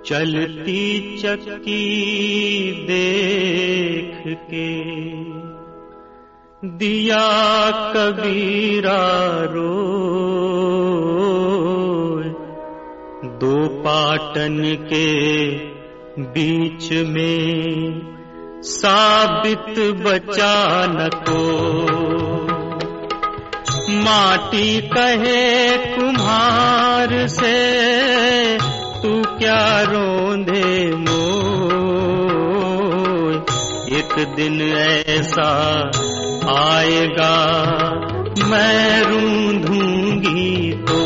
चलती चक्की देख के दिया कबीरा रोए, दो पाटन के बीच में साबित बचा न को। माटी कहे कुम्हार से तू क्या रोंदे मोय, एक दिन ऐसा आएगा मैं रूंधूंगी तो।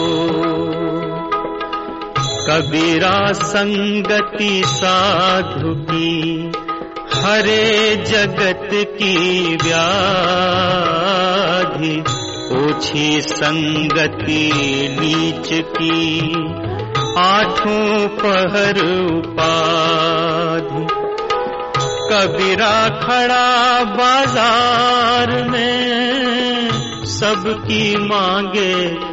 कबीरा संगति साधु की हरे जगत की व्याधि, ओछी संगति नीच की आठों पहर उपाधि। कबीरा खड़ा बाजार में सबकी मांगे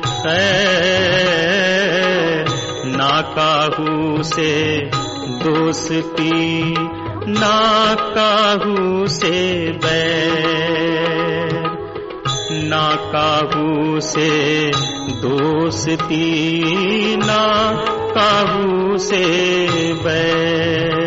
खैर, ना काहू से दोस्ती ना काहू से बैर, ना काहू से दोस्ती ना काहू से बैर।